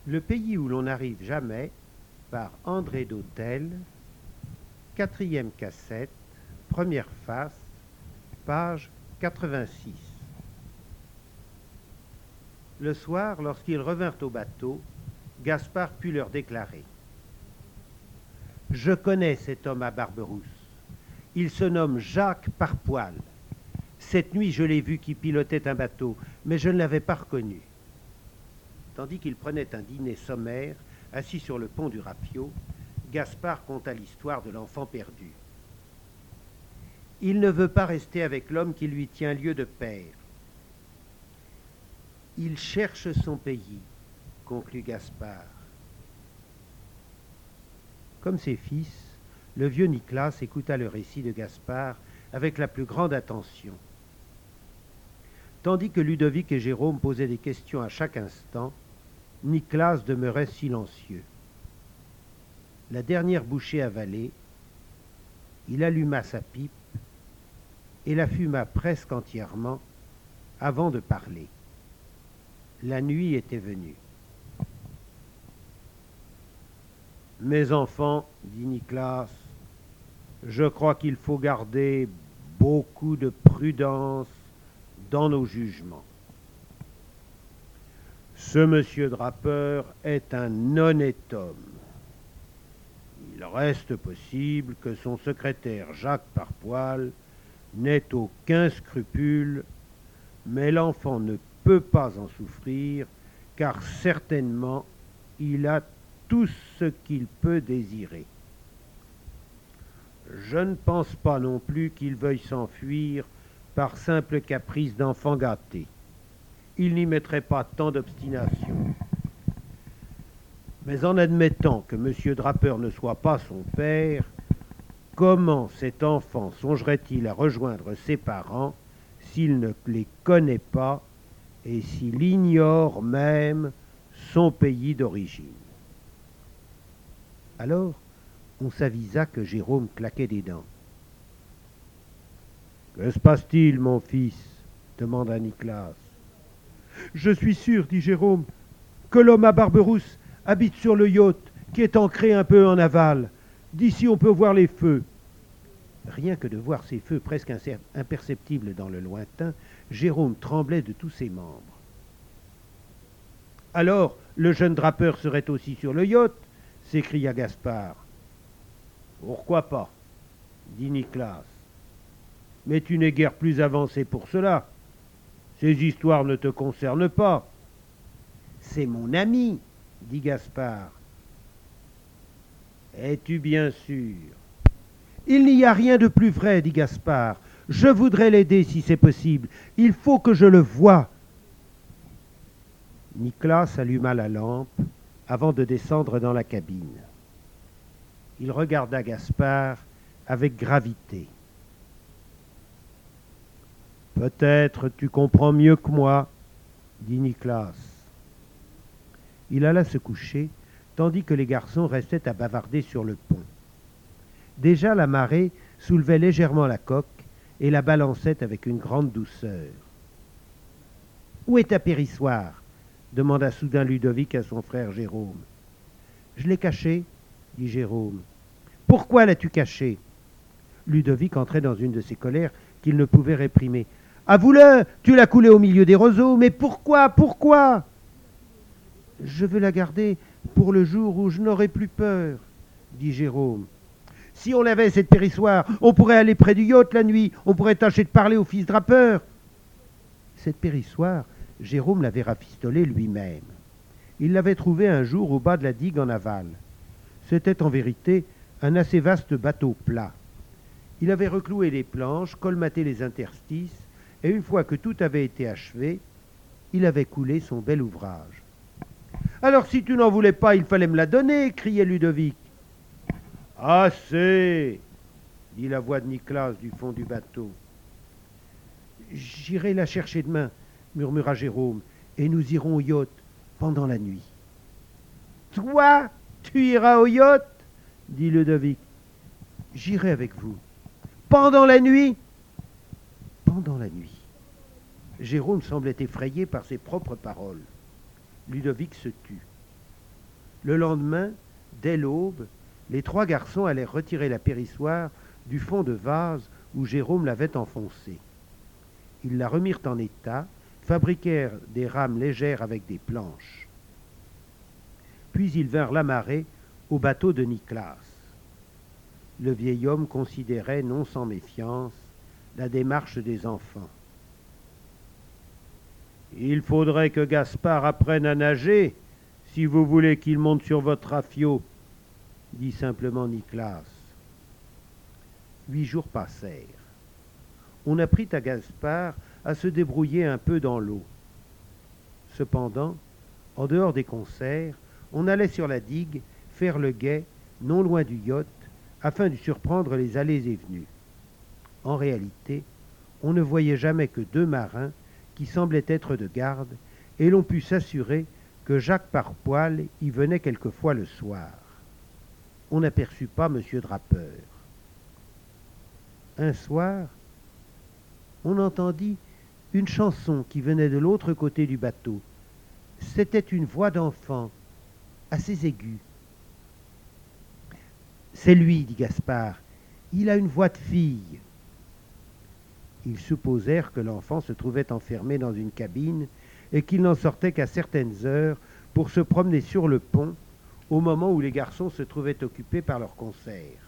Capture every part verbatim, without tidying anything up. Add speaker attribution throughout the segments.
Speaker 1: Le pays où l'on n'arrive jamais, par André Dautel, quatrième cassette, première face, page quatre-vingt-six. Le soir, lorsqu'ils revinrent au bateau, Gaspard put leur déclarer: « Je connais cet homme à Barberousse. Il se nomme Jacques Parpoil. Cette nuit, je l'ai vu qui pilotait un bateau, mais je ne l'avais pas reconnu. » Tandis qu'il prenait un dîner sommaire, assis sur le pont du Rapio, Gaspard conta l'histoire de l'enfant perdu. « Il ne veut pas rester avec l'homme qui lui tient lieu de père. Il cherche son pays, » conclut Gaspard. Comme ses fils, le vieux Nicolas écouta le récit de Gaspard avec la plus grande attention. Tandis que Ludovic et Jérôme posaient des questions à chaque instant, Nicolas demeurait silencieux. La dernière bouchée avalée, il alluma sa pipe et la fuma presque entièrement avant de parler. La nuit était venue. « Mes enfants, dit Nicolas, je crois qu'il faut garder beaucoup de prudence dans nos jugements. Ce monsieur Drappeur est un honnête homme. Il reste possible que son secrétaire Jacques Parpoil n'ait aucun scrupule, mais l'enfant ne peut pas en souffrir, car certainement il a tout ce qu'il peut désirer. Je ne pense pas non plus qu'il veuille s'enfuir par simple caprice d'enfant gâté. Il n'y mettrait pas tant d'obstination. Mais en admettant que M. Drappeur ne soit pas son père, comment cet enfant songerait-il à rejoindre ses parents s'il ne les connaît pas et s'il ignore même son pays d'origine? Alors, on s'avisa que Jérôme claquait des dents. « Que se passe-t-il, mon fils » demanda Nicolas. « Je suis sûr, dit Jérôme, que l'homme à Barberousse habite sur le yacht qui est ancré un peu en aval. D'ici, on peut voir les feux. » Rien que de voir ces feux presque imperceptibles dans le lointain, Jérôme tremblait de tous ses membres. « Alors, le jeune Drappeur serait aussi sur le yacht » s'écria Gaspard. « Pourquoi pas ?» dit Nicolas. « Mais tu n'es guère plus avancé pour cela. Ces histoires ne te concernent pas. »« C'est mon ami, » dit Gaspard. « Es-tu bien sûr ?»« Il n'y a rien de plus vrai, » dit Gaspard. « Je voudrais l'aider si c'est possible. Il faut que je le voie. » Nicolas alluma la lampe avant de descendre dans la cabine. Il regarda Gaspard avec gravité. « Peut-être tu comprends mieux que moi, » dit Nicolas. Il alla se coucher, tandis que les garçons restaient à bavarder sur le pont. Déjà la marée soulevait légèrement la coque et la balançait avec une grande douceur. « Où est ta périssoire ?» demanda soudain Ludovic à son frère Jérôme. « Je l'ai cachée, » dit Jérôme. « Pourquoi l'as-tu cachée ?» Ludovic entrait dans une de ces colères qu'il ne pouvait réprimer. « Avoue-le, tu l'as coulée au milieu des roseaux, mais pourquoi, pourquoi ?»« Je veux la garder pour le jour où je n'aurai plus peur, » dit Jérôme. « Si on avait cette périssoire, on pourrait aller près du yacht la nuit, on pourrait tâcher de parler au fils Drappeur. » Cette périssoire, Jérôme l'avait rafistolée lui-même. Il l'avait trouvée un jour au bas de la digue en aval. C'était en vérité un assez vaste bateau plat. Il avait recloué les planches, colmaté les interstices, et une fois que tout avait été achevé, il avait coulé son bel ouvrage. « Alors si tu n'en voulais pas, il fallait me la donner » criait Ludovic. « Assez » dit la voix de Nicolas du fond du bateau. « J'irai la chercher demain » murmura Jérôme, « et nous irons au yacht pendant la nuit. »« Toi, tu iras au yacht ?» dit Ludovic. « J'irai avec vous. »« Pendant la nuit ?»« Pendant la nuit. » Jérôme semblait effrayé par ses propres paroles. Ludovic se tut. Le lendemain, dès l'aube, les trois garçons allèrent retirer la périssoire du fond de vase où Jérôme l'avait enfoncée. Ils la remirent en état, fabriquèrent des rames légères avec des planches. Puis ils vinrent l'amarrer au bateau de Nicolas. Le vieil homme considérait, non sans méfiance, la démarche des enfants. « Il faudrait que Gaspard apprenne à nager, si vous voulez qu'il monte sur votre rafiot, » dit simplement Nicolas. Huit jours passèrent. On apprit à Gaspard à se débrouiller un peu dans l'eau. Cependant, en dehors des concerts, on allait sur la digue faire le guet non loin du yacht afin de surprendre les allées et venues. En réalité, on ne voyait jamais que deux marins qui semblaient être de garde, et l'on put s'assurer que Jacques Parpoil y venait quelquefois le soir. On n'aperçut pas M. Drappeur. Un soir, on entendit une chanson qui venait de l'autre côté du bateau. C'était une voix d'enfant, assez aiguë. « C'est lui, dit Gaspard. Il a une voix de fille. » Ils supposèrent que l'enfant se trouvait enfermé dans une cabine et qu'il n'en sortait qu'à certaines heures pour se promener sur le pont au moment où les garçons se trouvaient occupés par leur concert.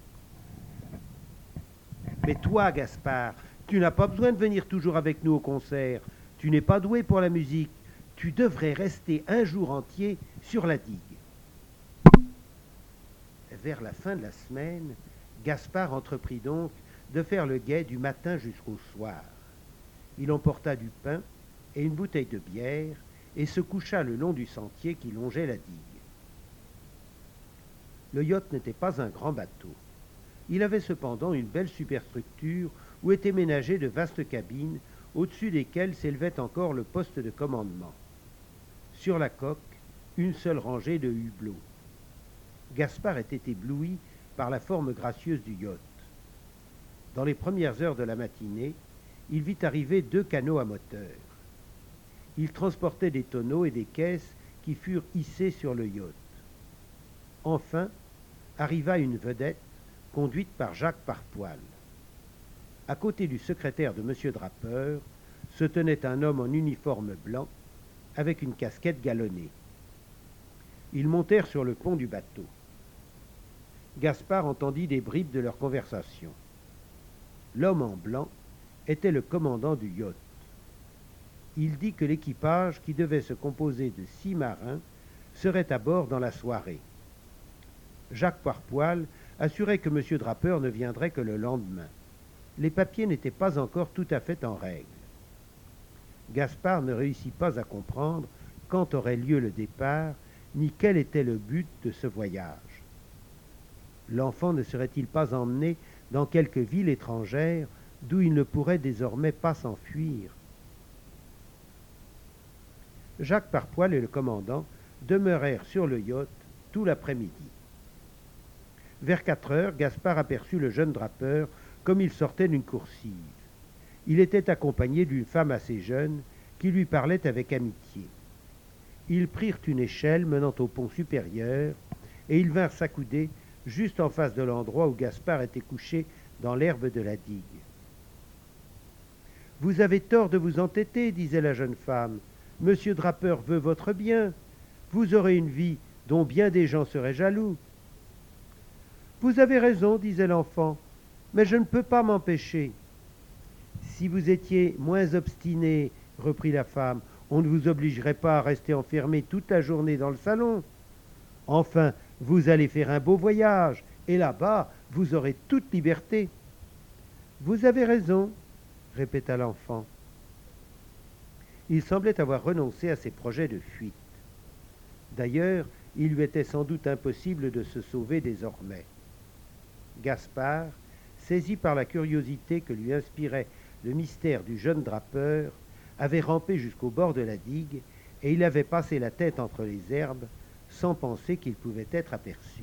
Speaker 1: « Mais toi, Gaspard, tu n'as pas besoin de venir toujours avec nous au concert. Tu n'es pas doué pour la musique. Tu devrais rester un jour entier sur la digue. » Vers la fin de la semaine, Gaspard entreprit donc de faire le guet du matin jusqu'au soir. Il emporta du pain et une bouteille de bière et se coucha le long du sentier qui longeait la digue. Le yacht n'était pas un grand bateau. Il avait cependant une belle superstructure où étaient ménagées de vastes cabines au-dessus desquelles s'élevait encore le poste de commandement. Sur la coque, une seule rangée de hublots. Gaspard était ébloui par la forme gracieuse du yacht. Dans les premières heures de la matinée, il vit arriver deux canots à moteur. Ils transportaient des tonneaux et des caisses qui furent hissés sur le yacht. Enfin, arriva une vedette conduite par Jacques Parpoil. À côté du secrétaire de M. Drappeur se tenait un homme en uniforme blanc avec une casquette galonnée. Ils montèrent sur le pont du bateau. Gaspard entendit des bribes de leur conversation. L'homme en blanc était le commandant du yacht. Il dit que l'équipage, qui devait se composer de six marins, serait à bord dans la soirée. Jacques Parpoil assurait que M. Drappeur ne viendrait que le lendemain. Les papiers n'étaient pas encore tout à fait en règle. Gaspard ne réussit pas à comprendre quand aurait lieu le départ, ni quel était le but de ce voyage. L'enfant ne serait-il pas emmené dans quelque ville étrangère d'où il ne pourrait désormais pas s'enfuir? Jacques Parpoil et le commandant demeurèrent sur le yacht tout l'après-midi. Vers quatre heures, Gaspard aperçut le jeune Drappeur comme il sortait d'une coursive. Il était accompagné d'une femme assez jeune qui lui parlait avec amitié. Ils prirent une échelle menant au pont supérieur et ils vinrent s'accouder juste en face de l'endroit où Gaspard était couché dans l'herbe de la digue. « Vous avez tort de vous entêter, disait la jeune femme. Monsieur Drappeur veut votre bien. Vous aurez une vie dont bien des gens seraient jaloux. »« Vous avez raison, disait l'enfant, mais je ne peux pas m'empêcher. »« Si vous étiez moins obstiné, reprit la femme, on ne vous obligerait pas à rester enfermé toute la journée dans le salon. Enfin, vous allez faire un beau voyage, et là-bas, vous aurez toute liberté. »« Vous avez raison, répéta l'enfant. Il semblait avoir renoncé à ses projets de fuite. D'ailleurs, il lui était sans doute impossible de se sauver désormais. Gaspard, saisi par la curiosité que lui inspirait le mystère du jeune Drappeur, avait rampé jusqu'au bord de la digue et il avait passé la tête entre les herbes sans penser qu'il pouvait être aperçu.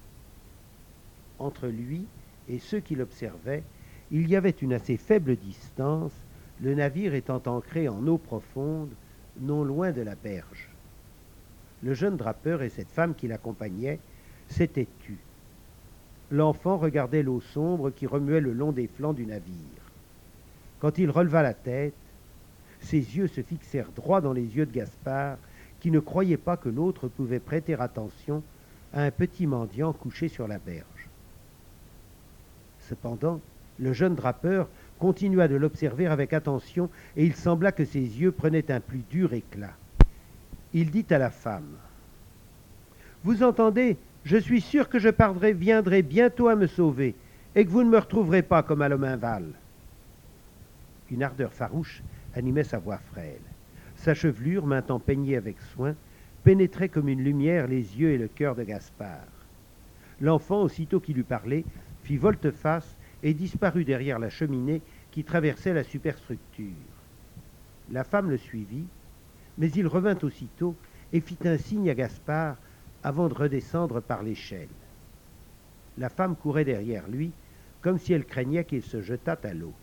Speaker 1: Entre lui et ceux qui l'observaient, il y avait une assez faible distance, le navire étant ancré en eau profonde, non loin de la berge. Le jeune drapeur et cette femme qui l'accompagnait s'étaient tus. L'enfant regardait l'eau sombre qui remuait le long des flancs du navire. Quand il releva la tête, ses yeux se fixèrent droit dans les yeux de Gaspard, qui ne croyait pas que l'autre pouvait prêter attention à un petit mendiant couché sur la berge. Cependant, le jeune drapeur continua de l'observer avec attention et il sembla que ses yeux prenaient un plus dur éclat. Il dit à la femme : « Vous entendez, je suis sûr que je pardrai, viendrai bientôt à me sauver et que vous ne me retrouverez pas comme à l'Ominval. » Une ardeur farouche animait sa voix frêle. Sa chevelure, maintenant peignée avec soin, pénétrait comme une lumière les yeux et le cœur de Gaspard. L'enfant, aussitôt qu'il eut parlé, fit volte-face et disparut derrière la cheminée qui traversait la superstructure. La femme le suivit, mais il revint aussitôt et fit un signe à Gaspard avant de redescendre par l'échelle. La femme courait derrière lui, comme si elle craignait qu'il se jetât à l'eau.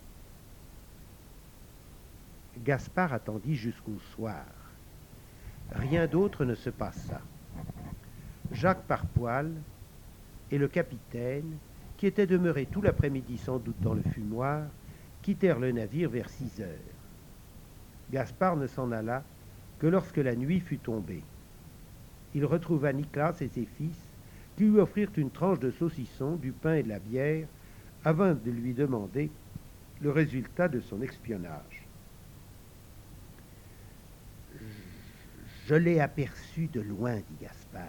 Speaker 1: Gaspard attendit jusqu'au soir. Rien d'autre ne se passa. Jacques Parpoil et le capitaine, qui était demeuré tout l'après-midi sans doute dans le fumoir, quittèrent le navire vers six heures. Gaspard ne s'en alla que lorsque la nuit fut tombée. Il retrouva Nicolas et ses fils, qui lui offrirent une tranche de saucisson, du pain et de la bière, avant de lui demander le résultat de son espionnage. « Je l'ai aperçu de loin, dit Gaspard.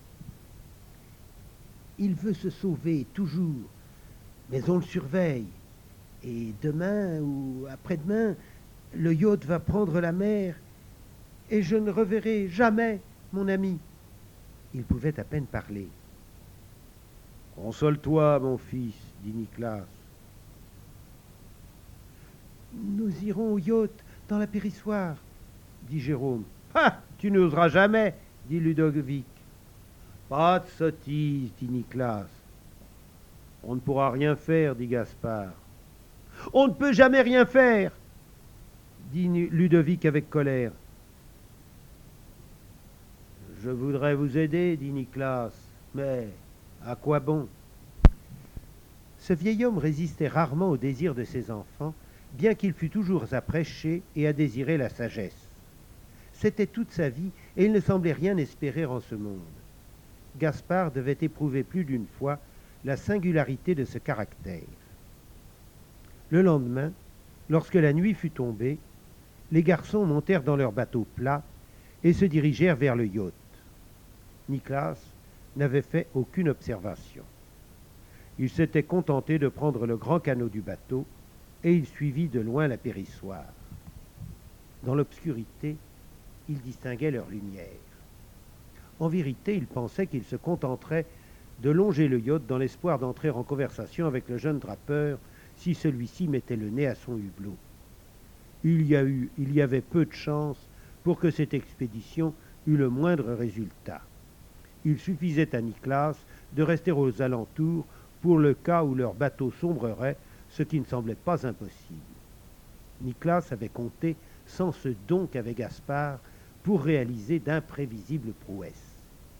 Speaker 1: Il veut se sauver toujours, mais on le surveille. Et demain ou après-demain, le yacht va prendre la mer et je ne reverrai jamais mon ami. » Il pouvait à peine parler. « Console-toi, mon fils, dit Nicolas. Nous irons au yacht dans la périssoire, dit Jérôme. Ah, tu n'oseras jamais, dit Ludovic. Pas de sottise, dit Nicolas. On ne pourra rien faire, dit Gaspard. On ne peut jamais rien faire, dit Ludovic avec colère. Je voudrais vous aider, dit Nicolas, mais à quoi bon? Ce vieil homme résistait rarement au désir de ses enfants, bien qu'il fût toujours à prêcher et à désirer la sagesse. C'était toute sa vie, et il ne semblait rien espérer en ce monde. Gaspard devait éprouver plus d'une fois la singularité de ce caractère. Le lendemain, lorsque la nuit fut tombée, les garçons montèrent dans leur bateau plat et se dirigèrent vers le yacht. Nicolas n'avait fait aucune observation. Il s'était contenté de prendre le grand canot du bateau et il suivit de loin la périssoire. Dans l'obscurité, il distinguait leur lumière. En vérité, il pensait qu'il se contenterait de longer le yacht dans l'espoir d'entrer en conversation avec le jeune drapeur si celui-ci mettait le nez à son hublot. Il y a eu, il y avait peu de chance pour que cette expédition eût le moindre résultat. Il suffisait à Nicolas de rester aux alentours pour le cas où leur bateau sombrerait, ce qui ne semblait pas impossible. Nicolas avait compté sans ce don qu'avait Gaspard pour réaliser d'imprévisibles prouesses.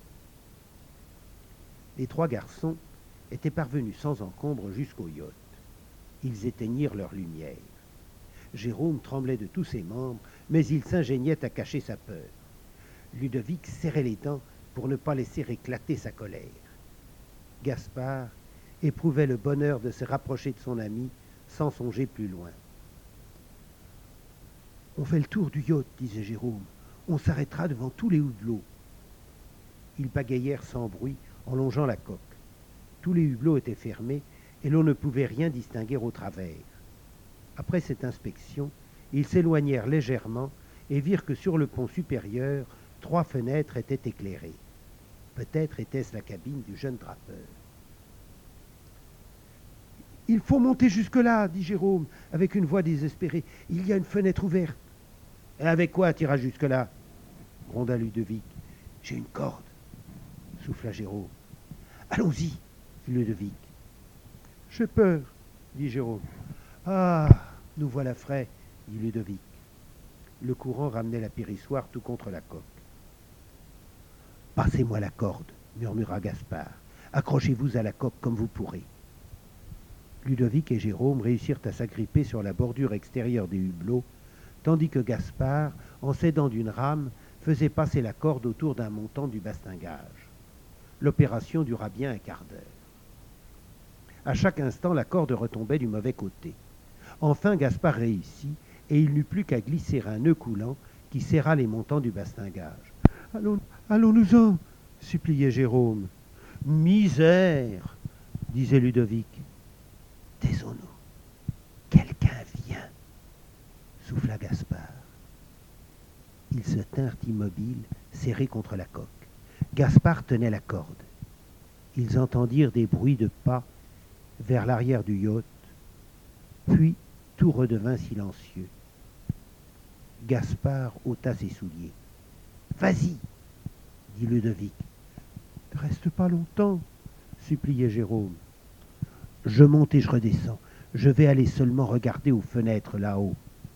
Speaker 1: Les trois garçons étaient parvenus sans encombre jusqu'au yacht. Ils éteignirent leur lumière. Jérôme tremblait de tous ses membres, mais il s'ingéniait à cacher sa peur. Ludovic serrait les dents pour ne pas laisser éclater sa colère. Gaspard éprouvait le bonheur de se rapprocher de son ami sans songer plus loin. « On fait le tour du yacht, disait Jérôme. On s'arrêtera devant tous les hublots. » Ils bagaillèrent sans bruit en longeant la coque. Tous les hublots étaient fermés et l'on ne pouvait rien distinguer au travers. Après cette inspection, ils s'éloignèrent légèrement et virent que sur le pont supérieur, trois fenêtres étaient éclairées. Peut-être était-ce la cabine du jeune drapeur. « Il faut monter jusque-là, dit Jérôme, avec une voix désespérée. Il y a une fenêtre ouverte. »« Et avec quoi t'iras jusque-là » gronda Ludovic. « J'ai une corde, » souffla Jérôme. « Allons-y, » fit Ludovic. « J'ai peur, » dit Jérôme. « Ah, nous voilà frais, » dit Ludovic. Le courant ramenait la périssoire tout contre la coque. « Passez-moi la corde, murmura Gaspard. « Accrochez-vous à la coque comme vous pourrez. » Ludovic et Jérôme réussirent à s'agripper sur la bordure extérieure des hublots, tandis que Gaspard, en s'aidant d'une rame, faisait passer la corde autour d'un montant du bastingage. L'opération dura bien un quart d'heure. À chaque instant, la corde retombait du mauvais côté. Enfin, Gaspard réussit, et il n'eut plus qu'à glisser un nœud coulant qui serra les montants du bastingage. « Allons, allons-nous-en » suppliait Jérôme. « Misère !» disait Ludovic. « Taisons-nous. Quelqu'un vient !» souffla Gaspard. Ils se tinrent immobiles, serrés contre la coque. Gaspard tenait la corde. Ils entendirent des bruits de pas vers l'arrière du yacht, puis tout redevint silencieux. Gaspard ôta ses souliers. « Vas-y !» dit Ludovic. « Ne reste pas longtemps !» suppliait Jérôme. « Je monte et je redescends. Je vais aller seulement regarder aux fenêtres là-haut. »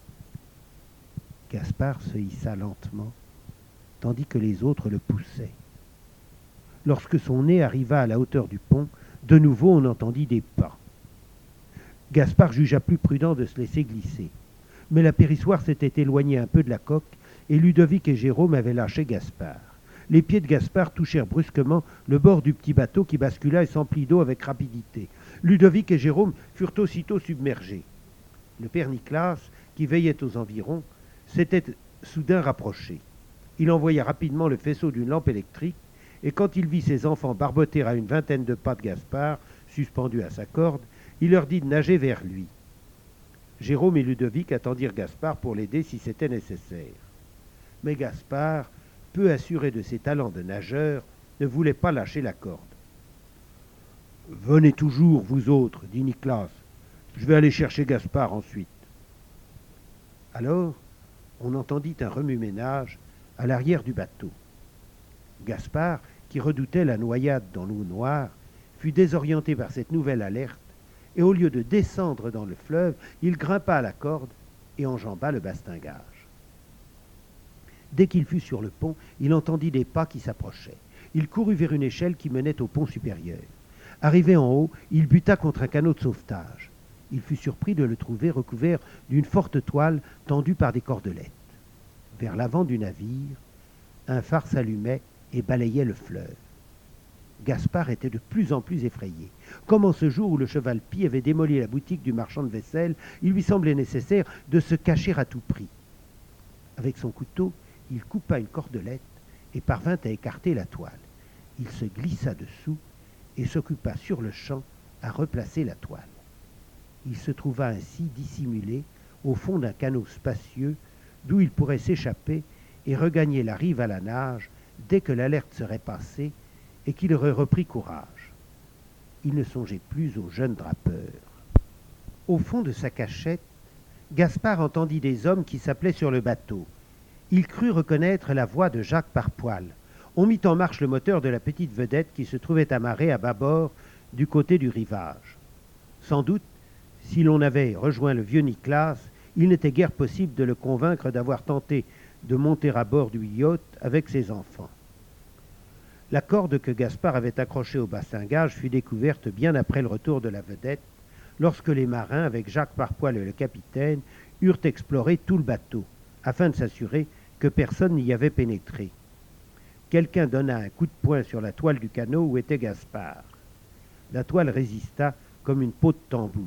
Speaker 1: Gaspard se hissa lentement, tandis que les autres le poussaient. Lorsque son nez arriva à la hauteur du pont, de nouveau on entendit des pas. Gaspard jugea plus prudent de se laisser glisser. Mais la périssoire s'était éloignée un peu de la coque, et Ludovic et Jérôme avaient lâché Gaspard. Les pieds de Gaspard touchèrent brusquement le bord du petit bateau qui bascula et s'emplit d'eau avec rapidité. Ludovic et Jérôme furent aussitôt submergés. Le père Nicolas, qui veillait aux environs, s'était soudain rapproché. Il envoya rapidement le faisceau d'une lampe électrique, et quand il vit ses enfants barboter à une vingtaine de pas de Gaspard, suspendu à sa corde, il leur dit de nager vers lui. Jérôme et Ludovic attendirent Gaspard pour l'aider si c'était nécessaire. Mais Gaspard, peu assuré de ses talents de nageur, ne voulait pas lâcher la corde. « Venez toujours, vous autres, dit Nicolas. Je vais aller chercher Gaspard ensuite. » Alors, on entendit un remue-ménage à l'arrière du bateau. Gaspard, qui redoutait la noyade dans l'eau noire, fut désorienté par cette nouvelle alerte, et au lieu de descendre dans le fleuve, il grimpa à la corde et enjamba le bastingage. Dès qu'il fut sur le pont, il entendit des pas qui s'approchaient. Il courut vers une échelle qui menait au pont supérieur. Arrivé en haut, il buta contre un canot de sauvetage. Il fut surpris de le trouver recouvert d'une forte toile tendue par des cordelettes. Vers l'avant du navire, un phare s'allumait et balayait le fleuve. Gaspard était de plus en plus effrayé. Comme en ce jour où le cheval-pie avait démoli la boutique du marchand de vaisselle, il lui semblait nécessaire de se cacher à tout prix. Avec son couteau, il coupa une cordelette et parvint à écarter la toile. Il se glissa dessous et s'occupa sur le champ à replacer la toile. Il se trouva ainsi dissimulé au fond d'un canot spacieux d'où il pourrait s'échapper et regagner la rive à la nage dès que l'alerte serait passée et qu'il aurait repris courage. Il ne songeait plus au jeune drapeur. Au fond de sa cachette, Gaspard entendit des hommes qui s'appelaient sur le bateau. Il crut reconnaître la voix de Jacques Parpoil. On mit en marche le moteur de la petite vedette qui se trouvait amarrée à bâbord du côté du rivage. Sans doute, si l'on avait rejoint le vieux Nicolas, il n'était guère possible de le convaincre d'avoir tenté de monter à bord du yacht avec ses enfants. La corde que Gaspard avait accrochée au bastingage fut découverte bien après le retour de la vedette, lorsque les marins, avec Jacques Parpoil et le capitaine, eurent exploré tout le bateau, afin de s'assurer que personne n'y avait pénétré. Quelqu'un donna un coup de poing sur la toile du canot où était Gaspard. La toile résista comme une peau de tambour.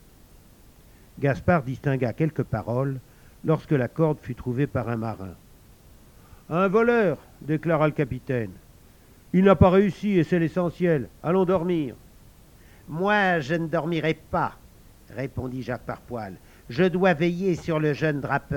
Speaker 1: Gaspard distingua quelques paroles lorsque la corde fut trouvée par un marin. « Un voleur !» déclara le capitaine. « Il n'a pas réussi et c'est l'essentiel. Allons dormir. »« Moi, je ne dormirai pas, » répondit Jacques Parpoil. « Je dois veiller sur le jeune drapeur. »«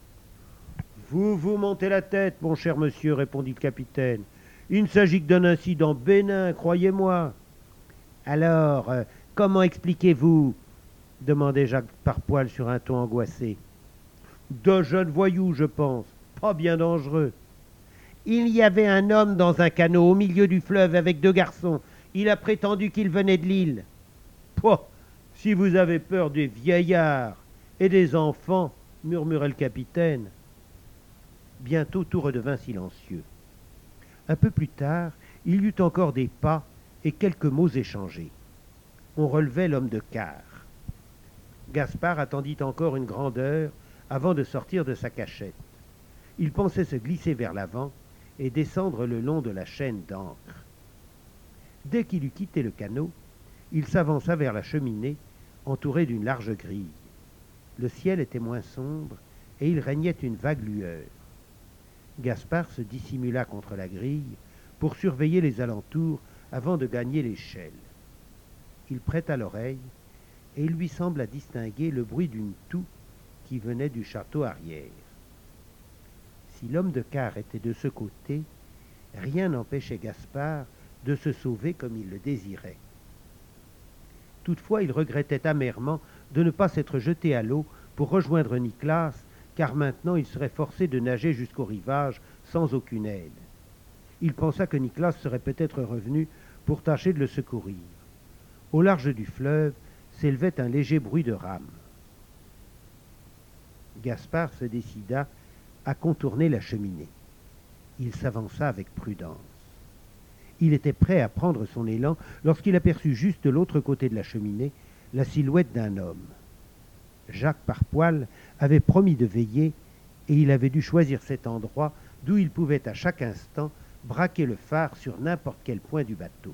Speaker 1: Vous vous montez la tête, mon cher monsieur, » répondit le capitaine. « Il ne s'agit que d'un incident bénin, croyez-moi. »« Alors, euh, comment expliquez-vous » demandait Jacques Parpoil sur un ton angoissé. « De jeunes voyous, je pense. Pas bien dangereux. »« Il y avait un homme dans un canot au milieu du fleuve avec deux garçons. Il a prétendu qu'il venait de l'île. »« Pouah, si vous avez peur des vieillards et des enfants, » murmurait le capitaine. Bientôt tout redevint silencieux. Un peu plus tard, il y eut encore des pas et quelques mots échangés. On relevait l'homme de quart. Gaspard attendit encore une grande heure avant de sortir de sa cachette. Il pensait se glisser vers l'avant et descendre le long de la chaîne d'ancre. Dès qu'il eut quitté le canot, il s'avança vers la cheminée, entourée d'une large grille. Le ciel était moins sombre et il régnait une vague lueur. Gaspard se dissimula contre la grille pour surveiller les alentours avant de gagner l'échelle. Il prêta l'oreille et il lui sembla distinguer le bruit d'une toux qui venait du château arrière. Si l'homme de quart était de ce côté, rien n'empêchait Gaspard de se sauver comme il le désirait. Toutefois, il regrettait amèrement de ne pas s'être jeté à l'eau pour rejoindre Nicolas, car maintenant il serait forcé de nager jusqu'au rivage sans aucune aide. Il pensa que Nicolas serait peut-être revenu pour tâcher de le secourir. Au large du fleuve s'élevait un léger bruit de rames. Gaspard se décida à contourner la cheminée. Il s'avança avec prudence. Il était prêt à prendre son élan lorsqu'il aperçut juste de l'autre côté de la cheminée la silhouette d'un homme. Jacques Parpoil avait promis de veiller et il avait dû choisir cet endroit d'où il pouvait à chaque instant braquer le phare sur n'importe quel point du bateau.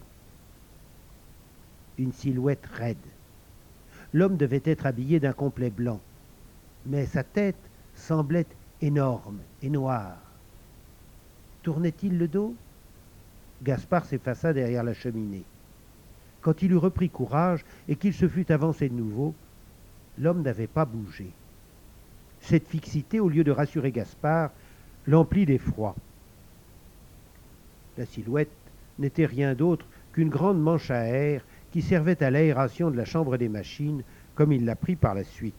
Speaker 1: Une silhouette raide. L'homme devait être habillé d'un complet blanc, mais sa tête semblait énorme et noire. Tournait-il le dos? Gaspard s'effaça derrière la cheminée. Quand il eut repris courage et qu'il se fut avancé de nouveau, l'homme n'avait pas bougé. Cette fixité, au lieu de rassurer Gaspard, l'emplit d'effroi. La silhouette n'était rien d'autre qu'une grande manche à air qui servait à l'aération de la chambre des machines, comme il l'apprit par la suite.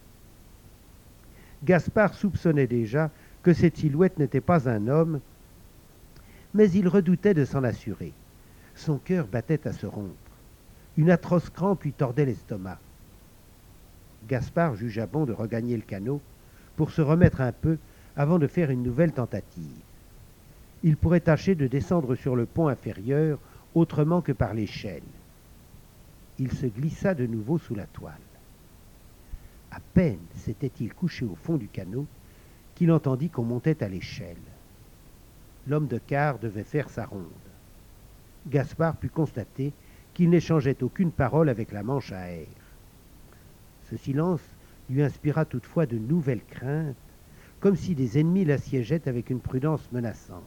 Speaker 1: Gaspard soupçonnait déjà que cette silhouette n'était pas un homme, mais il redoutait de s'en assurer. Son cœur battait à se rompre. Une atroce crampe lui tordait l'estomac. Gaspard jugea bon de regagner le canot pour se remettre un peu avant de faire une nouvelle tentative. Il pourrait tâcher de descendre sur le pont inférieur autrement que par l'échelle. Il se glissa de nouveau sous la toile. À peine s'était-il couché au fond du canot qu'il entendit qu'on montait à l'échelle. L'homme de quart devait faire sa ronde. Gaspard put constater qu'il n'échangeait aucune parole avec la manche à air. Ce silence lui inspira toutefois de nouvelles craintes, comme si des ennemis l'assiégeaient avec une prudence menaçante.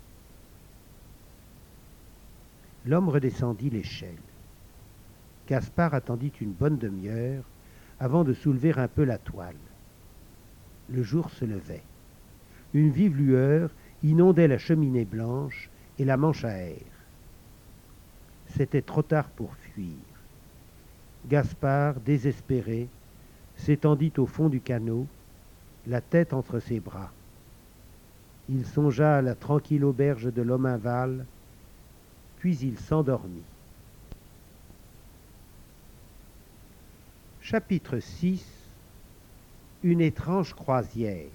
Speaker 1: L'homme redescendit l'échelle. Gaspard attendit une bonne demi-heure avant de soulever un peu la toile. Le jour se levait. Une vive lueur inondait la cheminée blanche et la manche à air. C'était trop tard pour fuir. Gaspard, désespéré, s'étendit au fond du canot, la tête entre ses bras. Il songea à la tranquille auberge de l'Hominval, puis il s'endormit. Chapitre six. Une étrange croisière.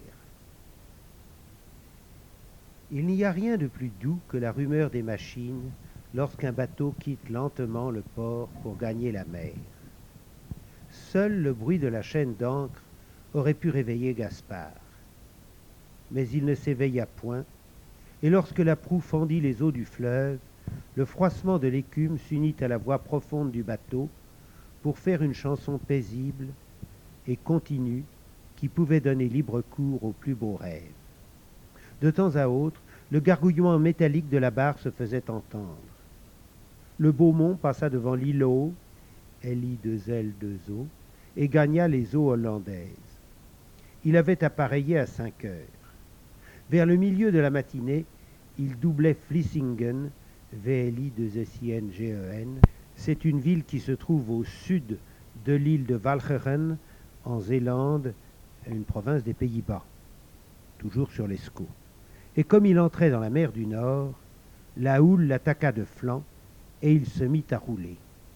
Speaker 1: Il n'y a rien de plus doux que la rumeur des machines lorsqu'un bateau quitte lentement le port pour gagner la mer. Seul le bruit de la chaîne d'ancre aurait pu réveiller Gaspard. Mais il ne s'éveilla point, et lorsque la proue fendit les eaux du fleuve, le froissement de l'écume s'unit à la voix profonde du bateau pour faire une chanson paisible et continue qui pouvait donner libre cours aux plus beaux rêves. De temps à autre, le gargouillement métallique de la barre se faisait entendre. Le Beaumont passa devant l'îlot, L I deux L deux O, et gagna les eaux hollandaises. Il avait appareillé à cinq heures. Vers le milieu de la matinée, il doublait Vlissingen, V L I deux S I N G E N. C'est une ville qui se trouve au sud de l'île de Walcheren, en Zélande, une province des Pays-Bas, toujours sur l'Escaut. Et comme il entrait dans la mer du Nord, la houle l'attaqua de flanc et il se mit à rouler.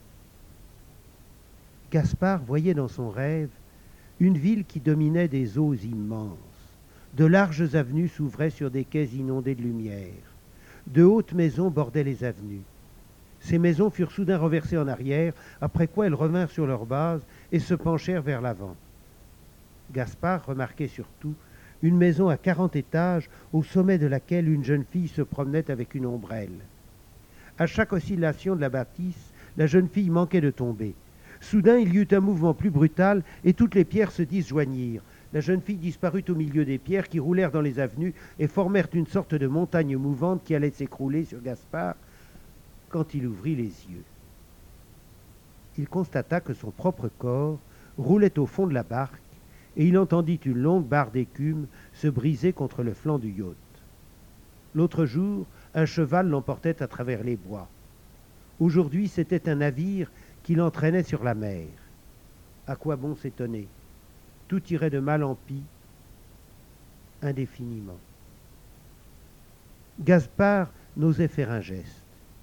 Speaker 1: Gaspard voyait dans son rêve une ville qui dominait des eaux immenses. De larges avenues s'ouvraient sur des quais inondés de lumière. de hautes maisons bordaient les avenues. Ces maisons furent soudain renversées en arrière, après quoi elles revinrent sur leur base et se penchèrent vers l'avant. Gaspard remarquait surtout une maison à quarante étages, au sommet de laquelle une jeune fille se promenait avec une ombrelle. À chaque oscillation de la bâtisse, la jeune fille manquait de tomber. Soudain, il y eut un mouvement plus brutal et toutes les pierres se disjoignirent. La jeune fille disparut au milieu des pierres qui roulèrent dans les avenues et formèrent une sorte de montagne mouvante qui allait s'écrouler sur Gaspard quand il ouvrit les yeux. Il constata que son propre corps roulait au fond de la barque et il entendit une longue barre d'écume se briser contre le flanc du yacht. L'autre jour, un cheval l'emportait à travers les bois. Aujourd'hui, c'était un navire qui l'entraînait sur la mer. À quoi bon s'étonner? Tout irait de mal en pis, indéfiniment. Gaspard n'osait faire un geste.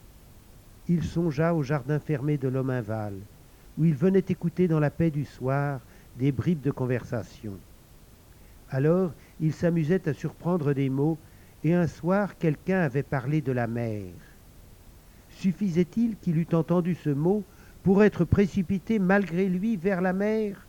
Speaker 1: Il songea au jardin fermé de Lominval, où il venait écouter dans la paix du soir des bribes de conversation. Alors, il s'amusait à surprendre des mots, et un soir, quelqu'un avait parlé de la mer. Suffisait-il qu'il eût entendu ce mot pour être précipité malgré lui vers la mer?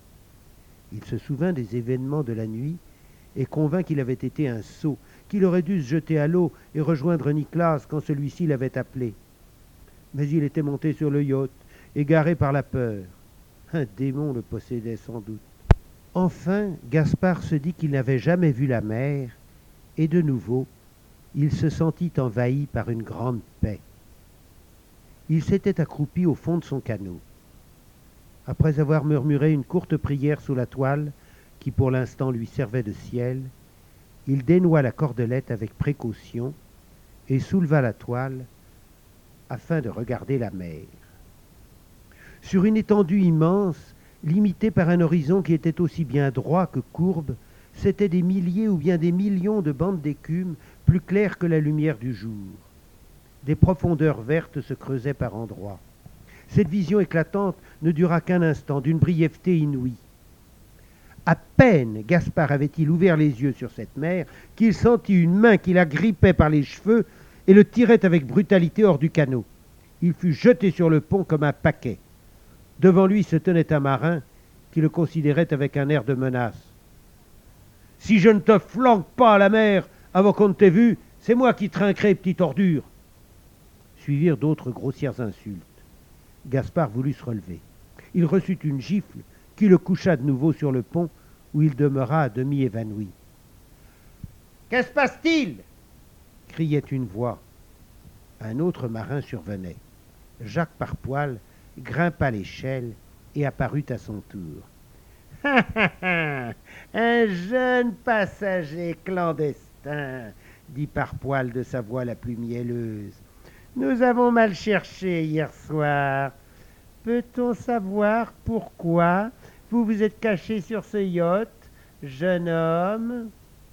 Speaker 1: Il se souvint des événements de la nuit et convint qu'il avait été un sot, qu'il aurait dû se jeter à l'eau et rejoindre Nicolas quand celui-ci l'avait appelé. Mais il était monté sur le yacht, égaré par la peur. Un démon le possédait sans doute. Enfin, Gaspard se dit qu'il n'avait jamais vu la mer, et de nouveau, il se sentit envahi par une grande paix. Il s'était accroupi au fond de son canot. Après avoir murmuré une courte prière sous la toile, qui pour l'instant lui servait de ciel, il dénoua la cordelette avec précaution et souleva la toile afin de regarder la mer. Sur une étendue immense, limitée par un horizon qui était aussi bien droit que courbe, c'étaient des milliers ou bien des millions de bandes d'écume plus claires que la lumière du jour. Des profondeurs vertes se creusaient par endroits. Cette vision éclatante ne dura qu'un instant, d'une brièveté inouïe. À peine Gaspard avait-il ouvert les yeux sur cette mer qu'il sentit une main qui l'agrippait par les cheveux et le tirait avec brutalité hors du canot. Il fut jeté sur le pont comme un paquet. Devant lui se tenait un marin qui le considérait avec un air de menace. « Si je ne te flanque pas à la mer avant qu'on ne t'ait vu, c'est moi qui trinquerai, petite ordure !» Suivirent d'autres grossières insultes. Gaspard voulut se relever. Il reçut une gifle qui le coucha de nouveau sur le pont où il demeura à demi évanoui. « Qu'est-ce passe-t-il » criait une voix. Un autre marin survenait. Jacques Parpoil grimpa l'échelle et apparut à son tour. « Ha ha ha ! Un jeune passager clandestin !» dit Parpoil de sa voix la plus mielleuse. « Nous avons mal cherché hier soir. Peut-on savoir pourquoi vous vous êtes caché sur ce yacht, jeune homme ?»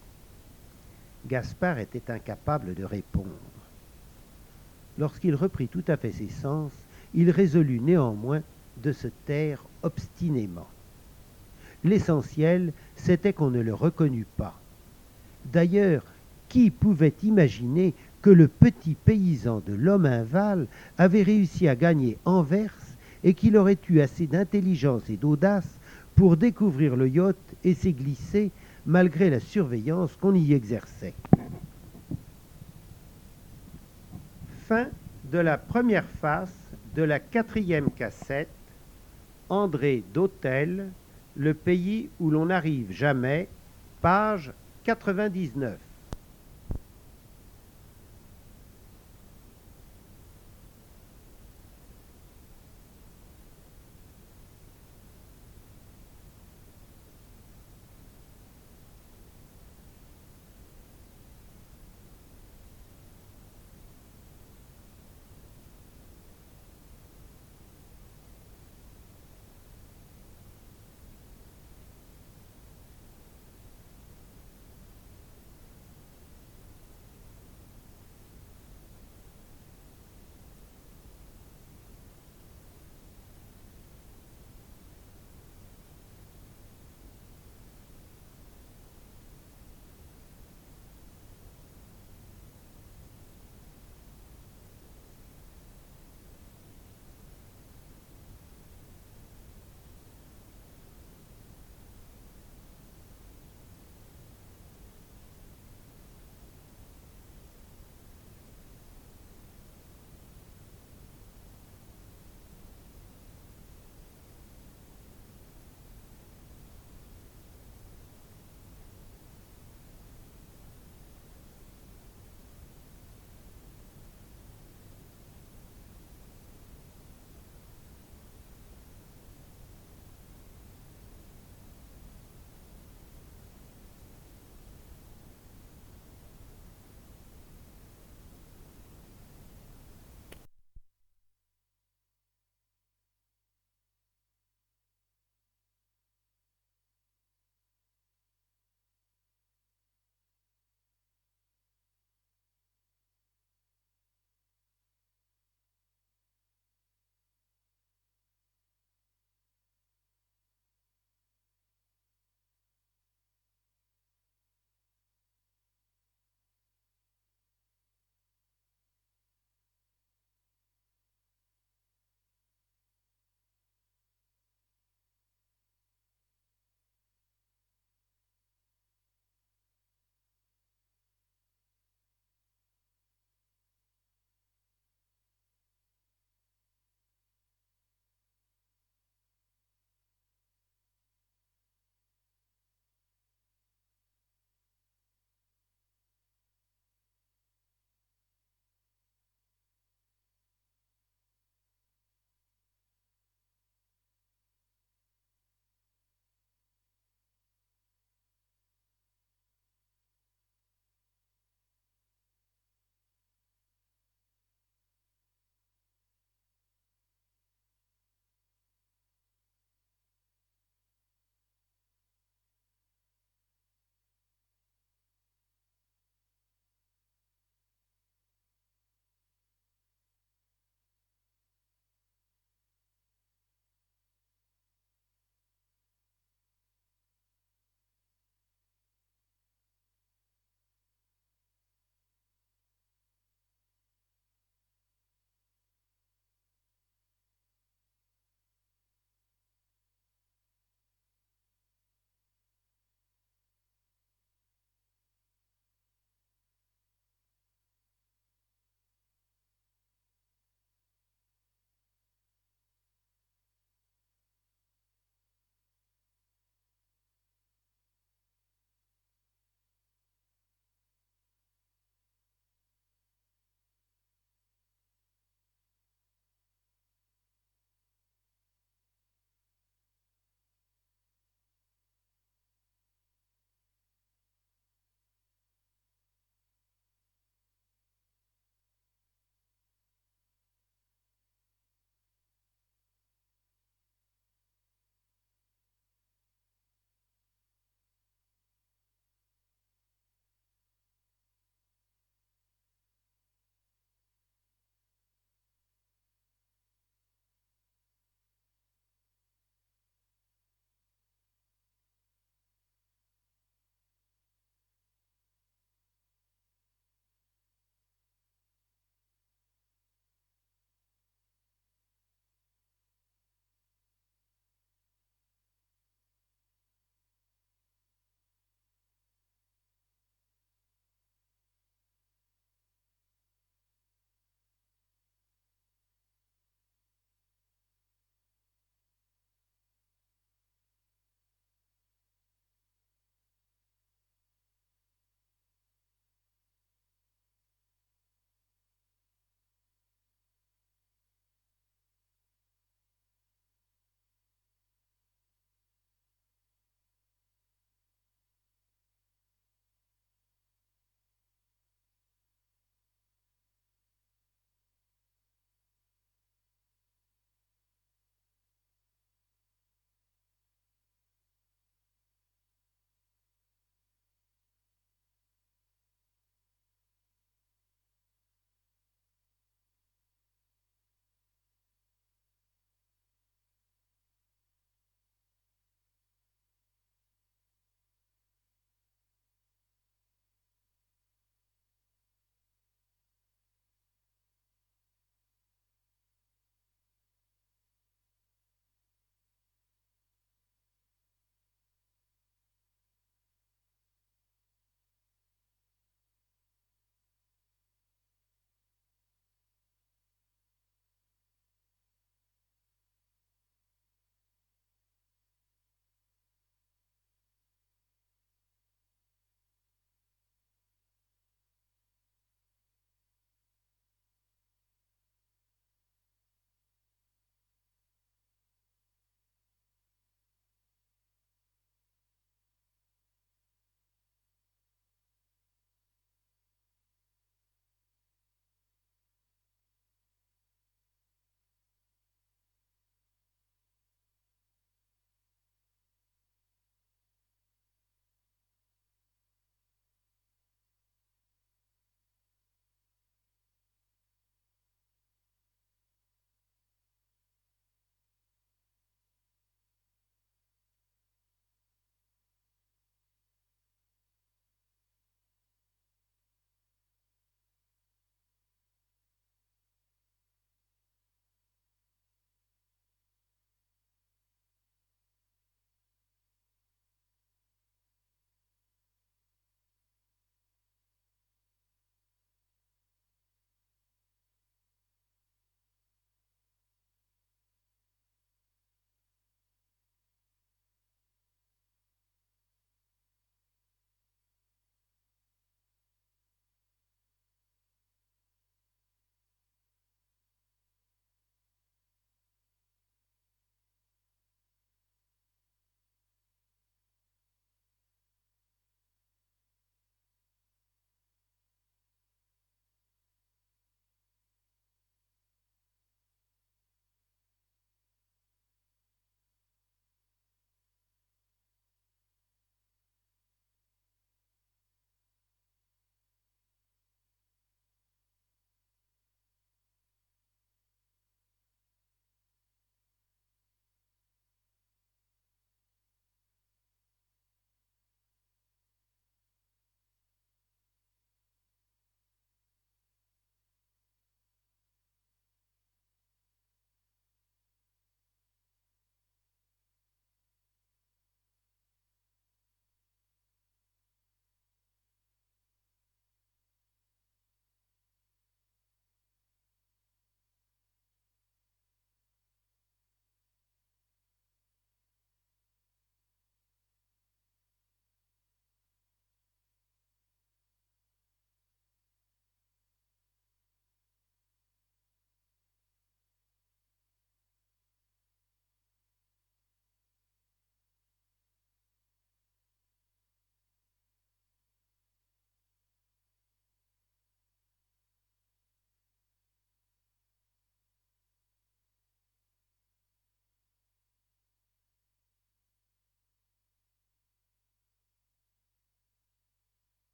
Speaker 1: Gaspard était incapable de répondre. Lorsqu'il reprit tout à fait ses sens, il résolut néanmoins de se taire obstinément. L'essentiel, c'était qu'on ne le reconnût pas. D'ailleurs, qui pouvait imaginer que le petit paysan de Lominval avait réussi à gagner Anvers et qu'il aurait eu assez d'intelligence et d'audace pour découvrir le yacht et s'y glisser malgré la surveillance qu'on y exerçait. Fin de la première face de la quatrième cassette, André Dhôtel, Le pays où l'on n'arrive jamais, page quatre-vingt-dix-neuf.